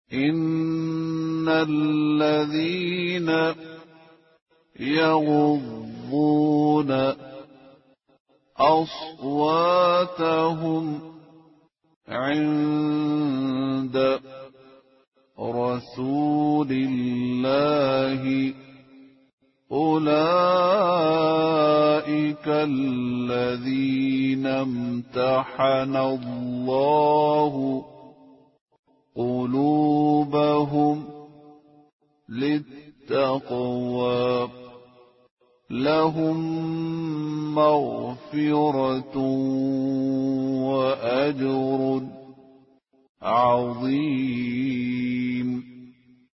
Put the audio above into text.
إن الذين يغضون أصواتهم عند رسول الله أولئك الذين امتحن الله قلوبهم للتقوى لهم مغفرة وأجر عظيم.